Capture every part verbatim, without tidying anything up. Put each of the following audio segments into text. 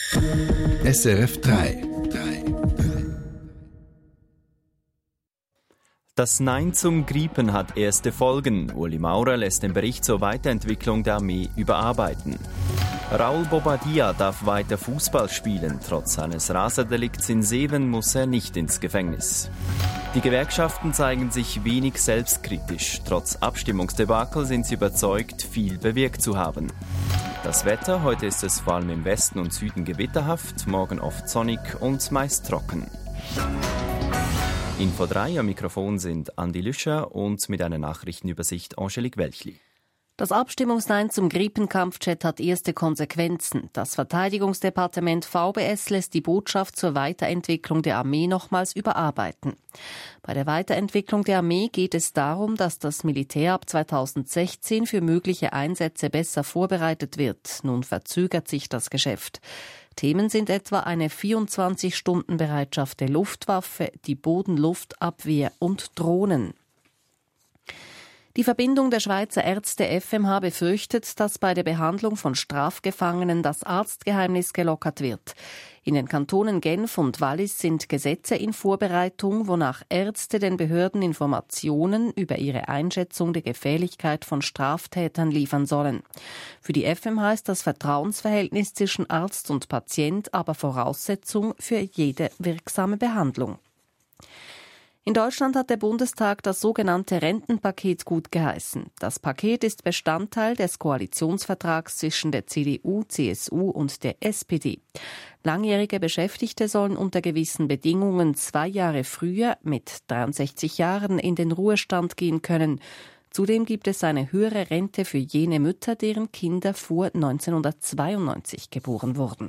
S R F drei. Das Nein zum Griepen hat erste Folgen. Uli Maurer lässt den Bericht zur Weiterentwicklung der Armee überarbeiten. Raul Bobadilla darf weiter Fußball spielen. Trotz seines Raserdelikts in Seven muss er nicht ins Gefängnis. Die Gewerkschaften zeigen sich wenig selbstkritisch. Trotz Abstimmungsdebakel sind sie überzeugt, viel bewirkt zu haben. Das Wetter, heute ist es vor allem im Westen und Süden gewitterhaft, morgen oft sonnig und meist trocken. Info drei am Mikrofon sind Andi Lüscher und mit einer Nachrichtenübersicht Angelique Welchli. Das Abstimmungsnein zum Grippenkampfjet hat erste Konsequenzen. Das Verteidigungsdepartement V B S lässt die Botschaft zur Weiterentwicklung der Armee nochmals überarbeiten. Bei der Weiterentwicklung der Armee geht es darum, dass das Militär ab zweitausendsechzehn für mögliche Einsätze besser vorbereitet wird. Nun verzögert sich das Geschäft. Themen sind etwa eine vierundzwanzig-Stunden-Bereitschaft der Luftwaffe, die Bodenluftabwehr und Drohnen. Die Verbindung der Schweizer Ärzte F M H befürchtet, dass bei der Behandlung von Strafgefangenen das Arztgeheimnis gelockert wird. In den Kantonen Genf und Wallis sind Gesetze in Vorbereitung, wonach Ärzte den Behörden Informationen über ihre Einschätzung der Gefährlichkeit von Straftätern liefern sollen. Für die F M H ist das Vertrauensverhältnis zwischen Arzt und Patient aber Voraussetzung für jede wirksame Behandlung. In Deutschland hat der Bundestag das sogenannte Rentenpaket gutgeheißen. Das Paket ist Bestandteil des Koalitionsvertrags zwischen der C D U, C S U und der S P D. Langjährige Beschäftigte sollen unter gewissen Bedingungen zwei Jahre früher mit dreiundsechzig Jahren in den Ruhestand gehen können. Zudem gibt es eine höhere Rente für jene Mütter, deren Kinder vor neunzehnhundertzweiundneunzig geboren wurden.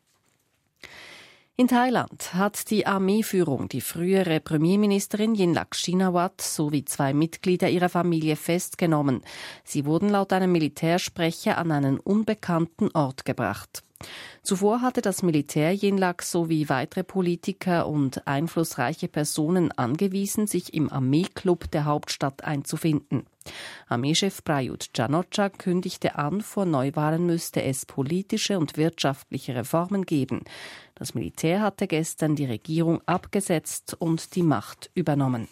In Thailand hat die Armeeführung die frühere Premierministerin Yingluck Shinawatra sowie zwei Mitglieder ihrer Familie festgenommen. Sie wurden laut einem Militärsprecher an einen unbekannten Ort gebracht. Zuvor hatte das Militär Yingluck sowie weitere Politiker und einflussreiche Personen angewiesen, sich im Armeeklub der Hauptstadt einzufinden. Armeechef Prayut Chan-o-cha kündigte an, vor Neuwahlen müsste es politische und wirtschaftliche Reformen geben. Das Militär hatte gestern die Regierung abgesetzt und die Macht übernommen.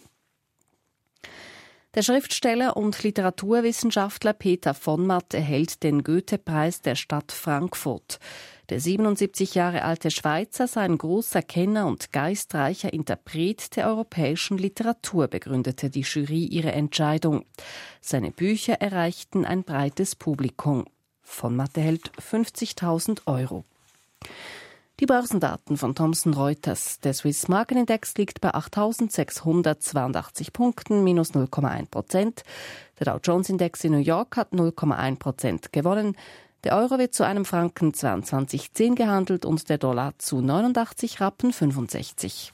Der Schriftsteller und Literaturwissenschaftler Peter von Matt erhält den Goethe-Preis der Stadt Frankfurt. Der siebenundsiebzig Jahre alte Schweizer sei ein großer Kenner und geistreicher Interpret der europäischen Literatur, begründete die Jury ihre Entscheidung. Seine Bücher erreichten ein breites Publikum. Von Matt erhält fünfzigtausend Euro. Die Börsendaten von Thomson Reuters. Der Swiss Markenindex liegt bei achttausendsechshundertzweiundachtzig Punkten, minus null Komma eins Prozent. Der Dow Jones Index in New York hat null Komma eins Prozent gewonnen. Der Euro wird zu einem Franken zweiundzwanzig Komma zehn gehandelt und der Dollar zu neunundachtzig Rappen fünfundsechzig.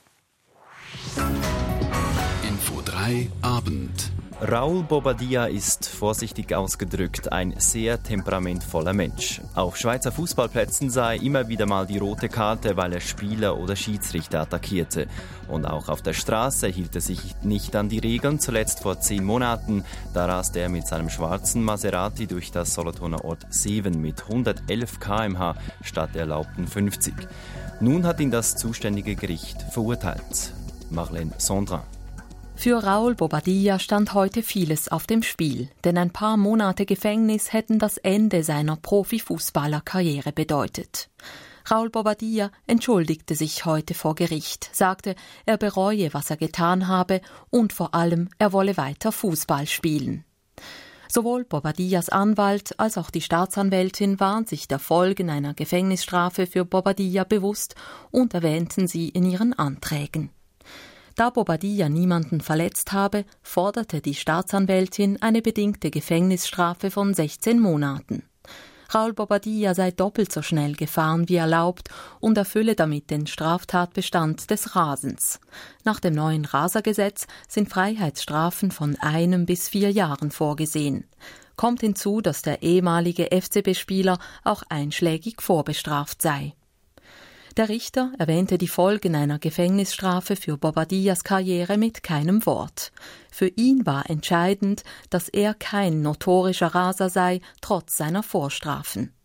Info drei Abend. Raul Bobadilla ist, vorsichtig ausgedrückt, ein sehr temperamentvoller Mensch. Auf Schweizer Fußballplätzen sah er immer wieder mal die rote Karte, weil er Spieler oder Schiedsrichter attackierte. Und auch auf der Straße hielt er sich nicht an die Regeln, zuletzt vor zehn Monaten. Da raste er mit seinem schwarzen Maserati durch das Solothurner Ort Seven mit hundertelf Kilometer pro Stunde statt erlaubten fünfzig. Nun hat ihn das zuständige Gericht verurteilt. Marlène Sondrin. Für Raul Bobadilla stand heute vieles auf dem Spiel, denn ein paar Monate Gefängnis hätten das Ende seiner Profifußballerkarriere bedeutet. Raul Bobadilla entschuldigte sich heute vor Gericht, sagte, er bereue, was er getan habe und vor allem, er wolle weiter Fußball spielen. Sowohl Bobadillas Anwalt als auch die Staatsanwältin waren sich der Folgen einer Gefängnisstrafe für Bobadilla bewusst und erwähnten sie in ihren Anträgen. Da Bobadilla niemanden verletzt habe, forderte die Staatsanwältin eine bedingte Gefängnisstrafe von sechzehn Monaten. Raul Bobadilla sei doppelt so schnell gefahren wie erlaubt und erfülle damit den Straftatbestand des Rasens. Nach dem neuen Rasergesetz sind Freiheitsstrafen von einem bis vier Jahren vorgesehen. Kommt hinzu, dass der ehemalige F C B-Spieler auch einschlägig vorbestraft sei. Der Richter erwähnte die Folgen einer Gefängnisstrafe für Bobadillas Karriere mit keinem Wort. Für ihn war entscheidend, dass er kein notorischer Raser sei, trotz seiner Vorstrafen.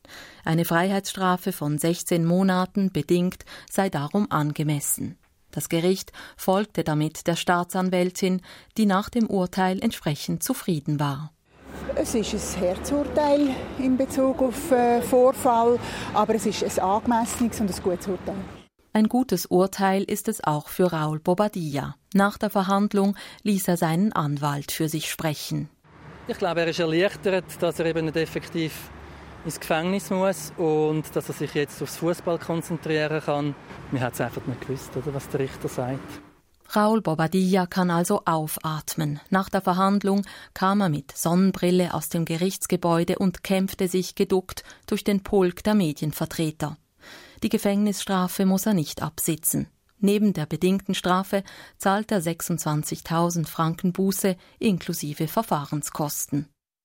Eine Freiheitsstrafe von sechzehn Monaten bedingt sei darum angemessen. Das Gericht folgte damit der Staatsanwältin, die nach dem Urteil entsprechend zufrieden war. Es ist ein Herzurteil in Bezug auf den Vorfall, aber es ist ein angemessenes und ein gutes Urteil. Ein gutes Urteil ist es auch für Raul Bobadilla. Nach der Verhandlung ließ er seinen Anwalt für sich sprechen. Ich glaube, er ist erleichtert, dass er eben nicht effektiv ins Gefängnis muss und dass er sich jetzt aufs Fußball konzentrieren kann. Wir haben es einfach nicht gewusst, oder, was der Richter sagt. Raul Bobadilla kann also aufatmen. Nach der Verhandlung kam er mit Sonnenbrille aus dem Gerichtsgebäude und kämpfte sich geduckt durch den Pulk der Medienvertreter. Die Gefängnisstrafe muss er nicht absitzen. Neben der bedingten Strafe zahlt er sechsundzwanzigtausend Franken Buße inklusive Verfahrenskosten.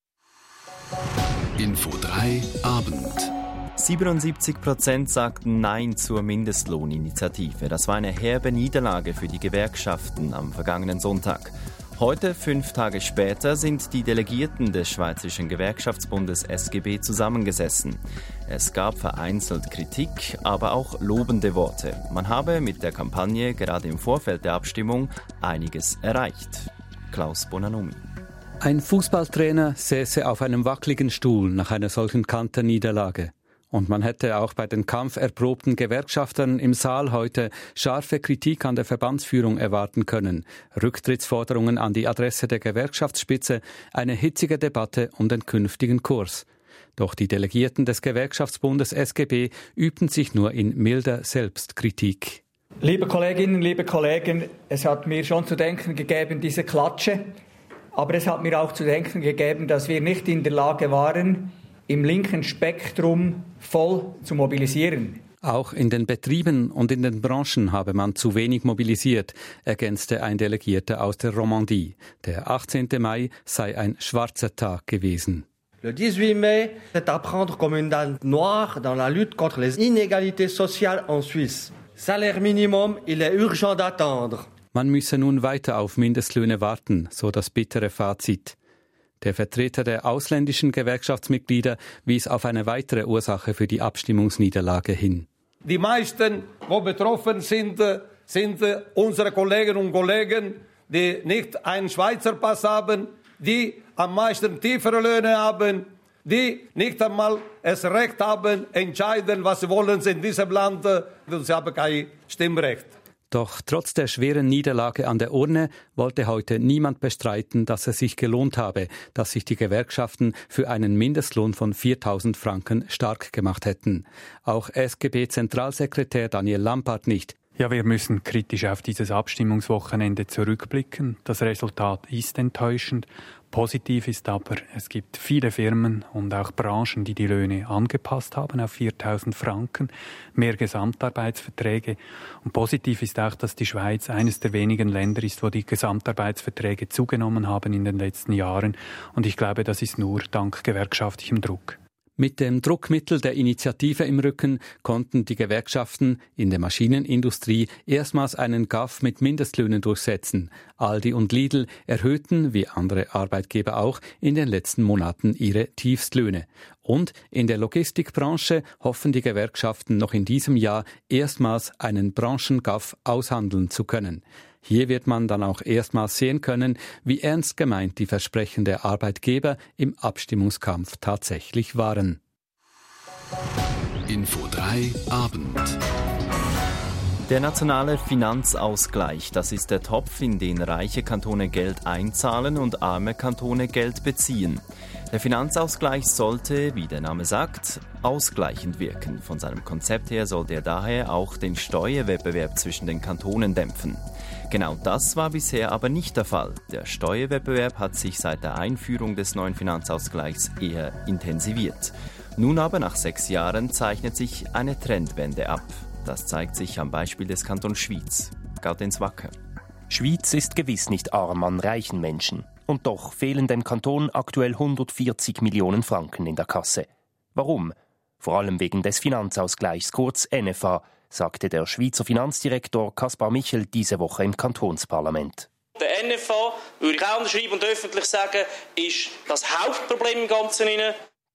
Info drei Abend. siebenundsiebzig Prozent sagten Nein zur Mindestlohninitiative. Das war eine herbe Niederlage für die Gewerkschaften am vergangenen Sonntag. Heute, fünf Tage später, sind die Delegierten des Schweizerischen Gewerkschaftsbundes S G B zusammengesessen. Es gab vereinzelt Kritik, aber auch lobende Worte. Man habe mit der Kampagne gerade im Vorfeld der Abstimmung einiges erreicht. Klaus Bonanomi. Ein Fußballtrainer säße auf einem wackeligen Stuhl nach einer solchen Kanterniederlage. Und man hätte auch bei den kampferprobten Gewerkschaftern im Saal heute scharfe Kritik an der Verbandsführung erwarten können, Rücktrittsforderungen an die Adresse der Gewerkschaftsspitze, eine hitzige Debatte um den künftigen Kurs. Doch die Delegierten des Gewerkschaftsbundes S G B übten sich nur in milder Selbstkritik. Liebe Kolleginnen, liebe Kollegen, es hat mir schon zu denken gegeben, diese Klatsche. Aber es hat mir auch zu denken gegeben, dass wir nicht in der Lage waren, im linken Spektrum voll zu mobilisieren. Auch in den Betrieben und in den Branchen habe man zu wenig mobilisiert, ergänzte ein Delegierter aus der Romandie. Der achtzehnten Mai sei ein schwarzer Tag gewesen. Le dix-huit mai, c'est à prendre comme une date noire dans la lutte contre les inégalités sociales en Suisse. Salaire minimum, il est urgent d'attendre. Man müsse nun weiter auf Mindestlöhne warten, so das bittere Fazit. Der Vertreter der ausländischen Gewerkschaftsmitglieder wies auf eine weitere Ursache für die Abstimmungsniederlage hin. Die meisten, die betroffen sind, sind unsere Kolleginnen und Kollegen, die nicht einen Schweizer Pass haben, die am meisten tiefere Löhne haben, die nicht einmal das Recht haben, entscheiden, was sie wollen in diesem Land, und sie haben kein Stimmrecht. Doch trotz der schweren Niederlage an der Urne wollte heute niemand bestreiten, dass es sich gelohnt habe, dass sich die Gewerkschaften für einen Mindestlohn von viertausend Franken stark gemacht hätten. Auch S G B-Zentralsekretär Daniel Lampard nicht. Ja, wir müssen kritisch auf dieses Abstimmungswochenende zurückblicken. Das Resultat ist enttäuschend. Positiv ist aber, es gibt viele Firmen und auch Branchen, die die Löhne angepasst haben auf viertausend Franken, mehr Gesamtarbeitsverträge. Und positiv ist auch, dass die Schweiz eines der wenigen Länder ist, wo die Gesamtarbeitsverträge zugenommen haben in den letzten Jahren. Und ich glaube, das ist nur dank gewerkschaftlichem Druck. Mit dem Druckmittel der Initiative im Rücken konnten die Gewerkschaften in der Maschinenindustrie erstmals einen Gaff mit Mindestlöhnen durchsetzen. Aldi und Lidl erhöhten, wie andere Arbeitgeber auch, in den letzten Monaten ihre Tiefstlöhne. Und in der Logistikbranche hoffen die Gewerkschaften noch in diesem Jahr erstmals einen Branchengaff aushandeln zu können. Hier wird man dann auch erstmals sehen können, wie ernst gemeint die Versprechen der Arbeitgeber im Abstimmungskampf tatsächlich waren. Info drei Abend. Der nationale Finanzausgleich, das ist der Topf, in den reiche Kantone Geld einzahlen und arme Kantone Geld beziehen. Der Finanzausgleich sollte, wie der Name sagt, ausgleichend wirken. Von seinem Konzept her sollte er daher auch den Steuerwettbewerb zwischen den Kantonen dämpfen. Genau das war bisher aber nicht der Fall. Der Steuerwettbewerb hat sich seit der Einführung des neuen Finanzausgleichs eher intensiviert. Nun aber, nach sechs Jahren, zeichnet sich eine Trendwende ab. Das zeigt sich am Beispiel des Kantons Schwyz. Gaudenz Wacker. Schwyz ist gewiss nicht arm an reichen Menschen. Und doch fehlen dem Kanton aktuell hundertvierzig Millionen Franken in der Kasse. Warum? Vor allem wegen des Finanzausgleichs, kurz N F A, sagte der Schweizer Finanzdirektor Kaspar Michel diese Woche im Kantonsparlament. Der N F A, würde ich auch unterschreiben und öffentlich sagen, ist das Hauptproblem im Ganzen.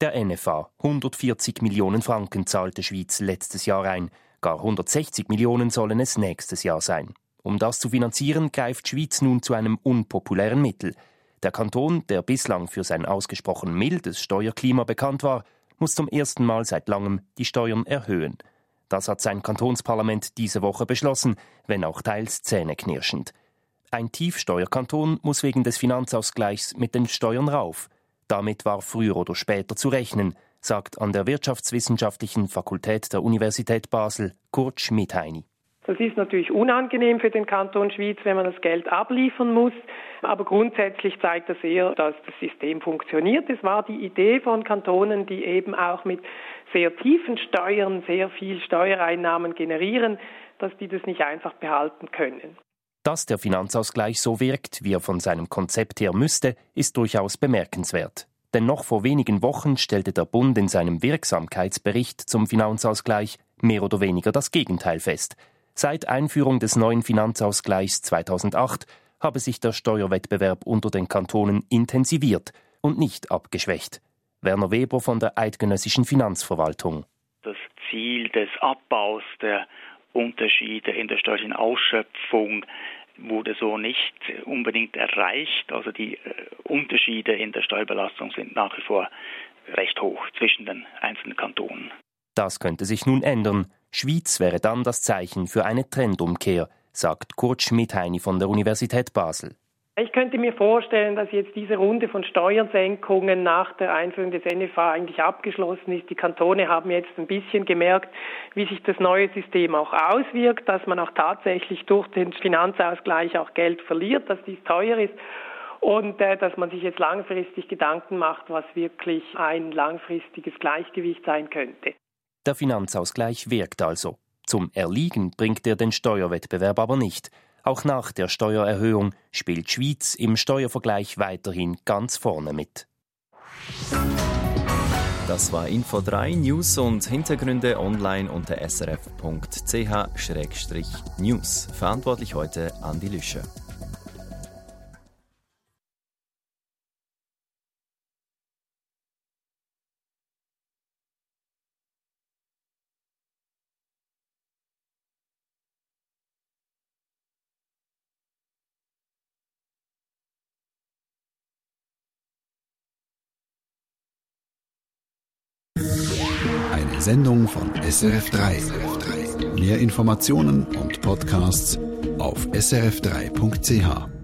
Der N F A. hundertvierzig Millionen Franken zahlt die Schweiz letztes Jahr ein. Gar hundertsechzig Millionen sollen es nächstes Jahr sein. Um das zu finanzieren, greift die Schweiz nun zu einem unpopulären Mittel. Der Kanton, der bislang für sein ausgesprochen mildes Steuerklima bekannt war, muss zum ersten Mal seit langem die Steuern erhöhen. Das hat sein Kantonsparlament diese Woche beschlossen, wenn auch teils zähneknirschend. Ein Tiefsteuerkanton muss wegen des Finanzausgleichs mit den Steuern rauf. Damit war früher oder später zu rechnen, sagt an der Wirtschaftswissenschaftlichen Fakultät der Universität Basel Kurt Schmidheiny. Das ist natürlich unangenehm für den Kanton Schwyz, wenn man das Geld abliefern muss. Aber grundsätzlich zeigt das eher, dass das System funktioniert. Es war die Idee von Kantonen, die eben auch mit sehr tiefen Steuern sehr viel Steuereinnahmen generieren, dass die das nicht einfach behalten können. Dass der Finanzausgleich so wirkt, wie er von seinem Konzept her müsste, ist durchaus bemerkenswert. Denn noch vor wenigen Wochen stellte der Bund in seinem Wirksamkeitsbericht zum Finanzausgleich mehr oder weniger das Gegenteil fest. Seit Einführung des neuen Finanzausgleichs zweitausendacht habe sich der Steuerwettbewerb unter den Kantonen intensiviert und nicht abgeschwächt. Werner Weber von der Eidgenössischen Finanzverwaltung. Das Ziel des Abbaus der Unterschiede in der steuerlichen Ausschöpfung wurde so nicht unbedingt erreicht. Also die Unterschiede in der Steuerbelastung sind nach wie vor recht hoch zwischen den einzelnen Kantonen. Das könnte sich nun ändern. Schwyz wäre dann das Zeichen für eine Trendumkehr, sagt Kurt Schmidheiny von der Universität Basel. Ich könnte mir vorstellen, dass jetzt diese Runde von Steuersenkungen nach der Einführung des N F A eigentlich abgeschlossen ist. Die Kantone haben jetzt ein bisschen gemerkt, wie sich das neue System auch auswirkt, dass man auch tatsächlich durch den Finanzausgleich auch Geld verliert, dass dies teuer ist und äh, dass man sich jetzt langfristig Gedanken macht, was wirklich ein langfristiges Gleichgewicht sein könnte. Der Finanzausgleich wirkt also. Zum Erliegen bringt er den Steuerwettbewerb aber nicht. Auch nach der Steuererhöhung spielt die Schweiz im Steuervergleich weiterhin ganz vorne mit. Das war Info drei, News und Hintergründe online unter s r f punkt c h schrägstrich news. Verantwortlich heute Andi Lüscher. Eine Sendung von S R F drei. Mehr Informationen und Podcasts auf s r f drei punkt c h.